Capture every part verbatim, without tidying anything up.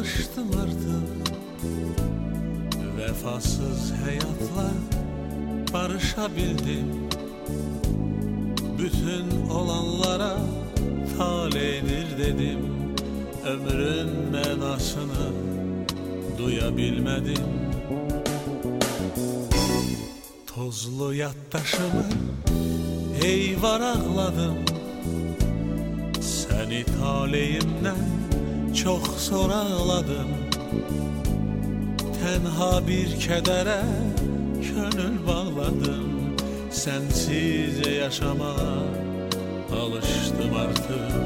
alıştım artık vefasız hayatla barışabildim. Bütün olanlara taledir dedim. Ömrün menasını duyabilmedim. Tozlu yattaşımı eyvar ağladım. Seni taleyimden çok zor ağladım. Tenha bir kedere gönül bağladım. Sensiz yaşamaya alıştım artık.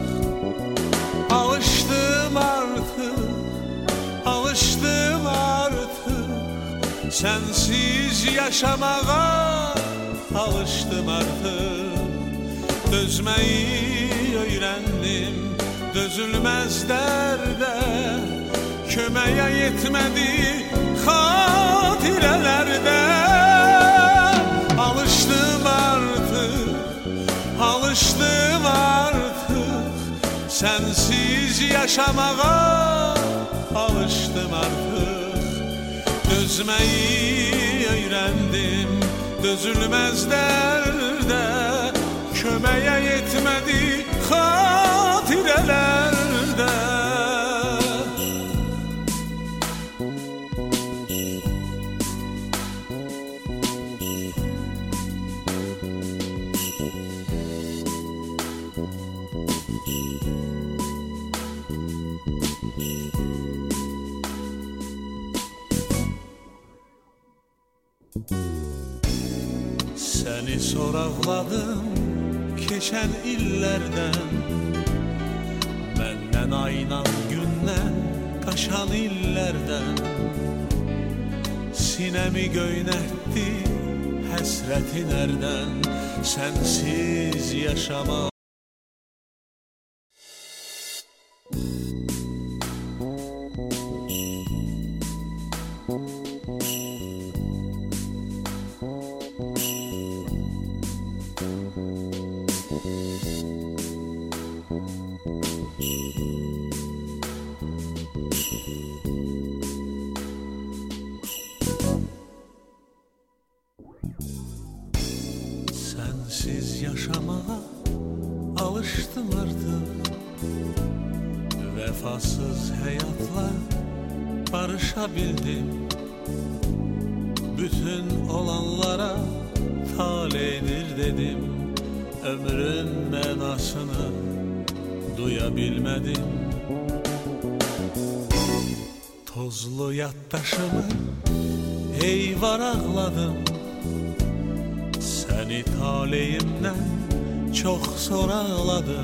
Alıştım artık, alıştım artık. Sensiz yaşamaya alıştım artık. Dözmeyi öğrendim, dözülmez derde. Kömeğe yetmedi hatirelerde. Alıştım artık, alıştım artık. Sensiz yaşamaya alıştım artık. Dözmeyi öğrendim, dözülmez derde. Kömeğe yetmedi hatirelerde. Seni soraqladım geçen illerden. Benden aynan gündən qaşan illerden. Sinemi göynətti həsrəti nereden? Sensiz yaşama. Sensiz yaşamaya alıştım artık. Vefasız hayatla barışabildim. Bütün olanlara taledir dedim. Ömrün menasını duyabilmedim. Tozlu yattaşımı eyvar ağladım. Seni taleyimden çok zor ağladım.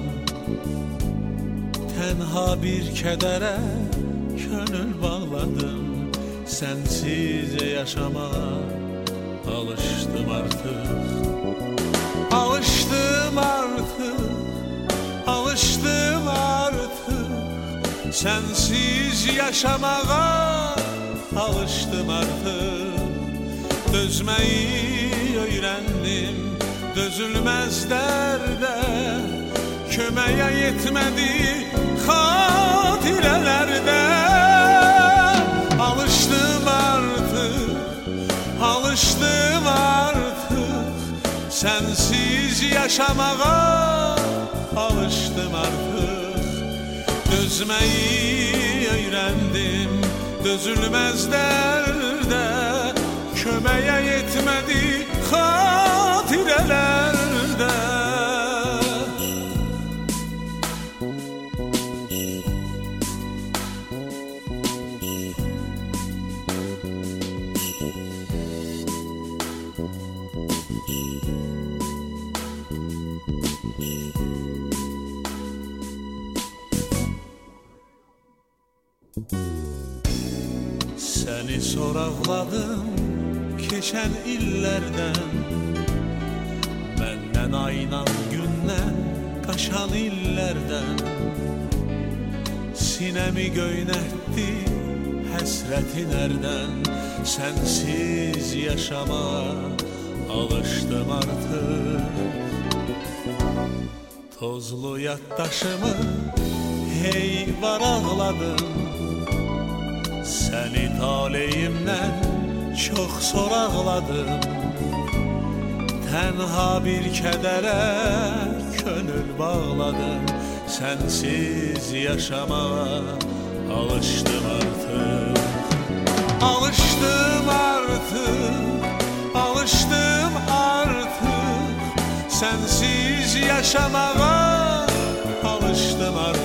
Tenha bir kedere gönül bağladım. Sensiz yaşamaya alıştım artık. Alıştım artık, alıştım artık. Sensiz yaşamaya alıştım artık. Dözmeyi öğrendim, dözülmez derde. Kömeğe yetmedi hatirelerde. Alıştım artık, alıştım artık. Sensiz yaşamaya alıştım artık. Dözmeyi öğrendim, dözülmez derde. Kömeğe yetmedi hatirelerde. Seni soraqladım geçen illerden. Benden aynan gündən qaşan illerden. Sinemi göynətti həsrəti nereden? Sensiz yaşama alıştım artık. Tozlu yattaşımı eyvar ağladım. Səni taleyimdən çox soraqladım. Tənha bir kədərə könül bağladım. Sənsiz yaşamağa alışdım artıq. Alışdım artıq, alışdım artıq. Sənsiz yaşamağa